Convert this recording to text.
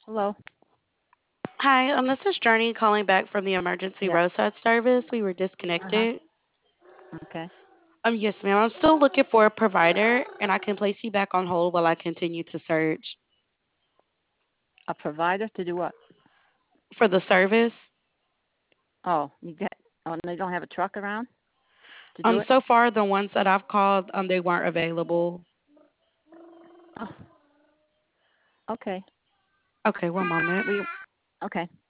Hello. Hi, this is Journey calling back from the emergency Yeah. roadside service. We were Uh-huh. disconnected. Okay. Yes, ma'am. I'm still looking for a provider, and I can place you back on hold while I continue to search A provider to do what? for the service. Oh, they don't have a truck around to do it? So far the ones that I've called, they weren't available. Oh, okay. Okay, one moment. We okay.